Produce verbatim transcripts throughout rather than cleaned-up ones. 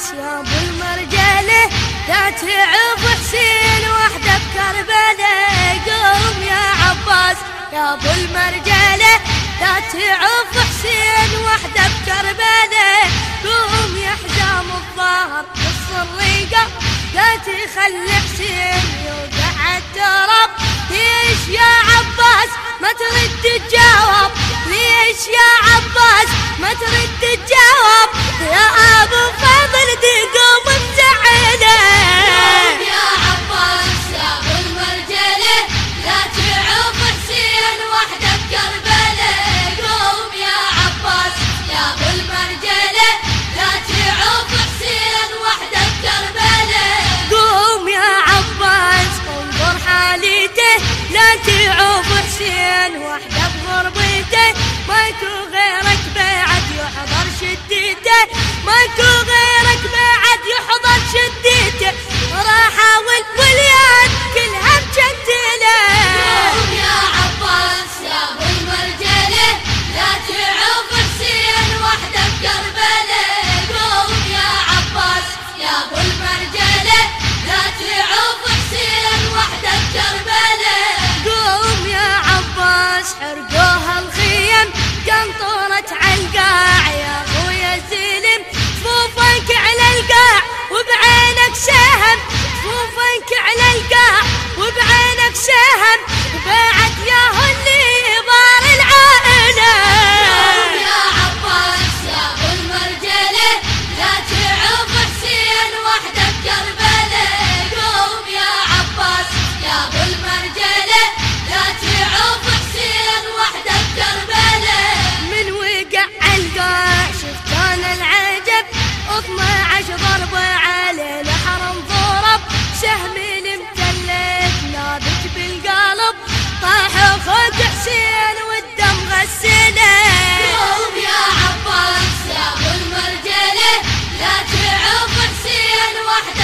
يا ابو المرجله لا تعب حسين وحده بكربلاء. قوم يا عباس يا ابو المرجله لا تعب حسين وحده بكربلاء. قوم يا حزام الظهر قص الرقه لا تخلي حسين يوقع التراب. ليش يا عباس ما ترد تجاوب؟ ليش يا عباس ما ترد تجاوب؟ يا ابو فاضل تقوم مزعله. قوم يا عباس يا ابو المرجله لا تعوف حسين وحده بكربلاء. قوم يا عباس يا ابو المرجله لا تعوف حسين وحده بكربلاء. قوم يا عباس انظر حاليته لا تعوف حسين وحده بغربته. ماكو غيرك بعد يحضر شديته، ماكو غيرك بعد يحضر شديته. راح والوليان كلها مجدله. قوم يا عباس يا ابو المرجله لا تعوف حسين وحده بكربلاء. قوم يا عباس يا ابو المرجله لا تعوف حسين وحده بكربلاء. قوم يا عباس حرقوها الخيم قنطرت عالقاع. يا خويا الزلم صفوفك على القاع وبعينك سهم، صفوفك على القاع وبعينك سهم. بعد يا اللي بار العائله. قوم يا عباس يا ابو المرجله لا تعوف حسين وحده بكربلاء. قوم يا عباس يا ابو المرجله لا تعوف حسين وحده بكربلاء. من وقع القاع شفت انا العجب اثنى عشر ضربه عليه الحرم ضرب. سهم المتلف نابت بالقلب طاح اخوك حسين والدم غسله. قوم يا عباس يا ابو المرجله لا تعوف حسين وحده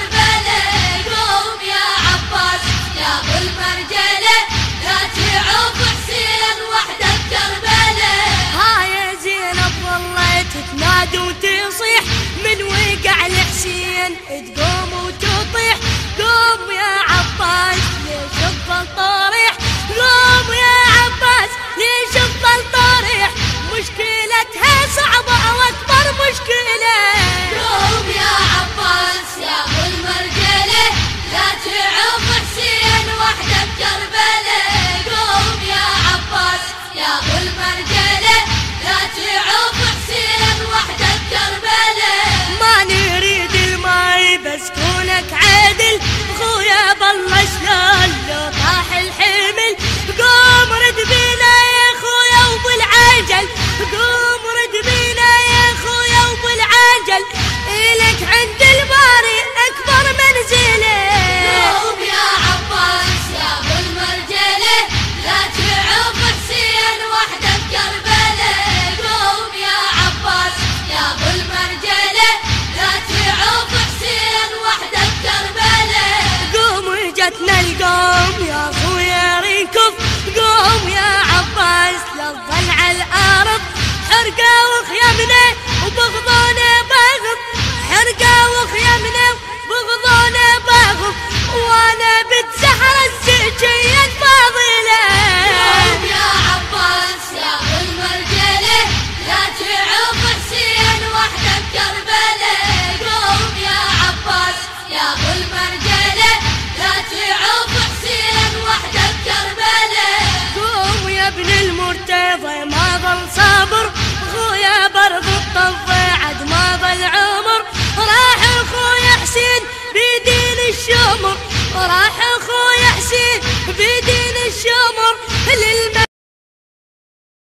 بكربلاء. قوم يا عباس يا ابو المرجله لا تعوف حسين وحده بكربلاء. هاي زينب ظلت تنادي وتصيح من وقع الحسين تقوم وتطيح. قوم يا عباس ليش تظل طريح؟ قوم يا عباس ليش تظل طريح؟ مشكلتها صعبة واكبر مشكلة. قوم يا عباس يا ابو المرجله لا تعوف حسين وحده بكربلاء. قوم يا عباس يا ابو المرجله لا تعوف حسين وحده بكربلاء. ما نريد الماي بس كونك عادل خويا بالله شلون لو طاح الحمل. قوم رد بينا يا خويا وبالعجل، قوم رد بينا يا خويا وبالعجل. إلك عند الباري أكبر منزله. قوم يا عباس يا ابو المرجله لا تعوف حسين وحده بكربلاء. قوم يا عباس يا ابو المرجله لا تعوف حسين وحده بكربلاء. قوم جتنا القوم يا خويا ركض. قوم يا عباس لا تظل على الارض. حرقه وخيامنا وبغضونا باغض، حرقه وخيامنا وبغضونا باغض. وانا بتسحر الزكيه الفاضله. قوم يا عباس يا ابو المرجله لا تعوف حسين وحده بكربلاء. قوم يا عباس يا ابو المرجله لا تعوف حسين وحده بكربلاء. قوم يا ابن المرتضى ما ظل صابر خويا برض الطفى عد ما ظل عمر. راح اخويا حسين بدين الشمر، راح اخويا حسين بدين الشمر للم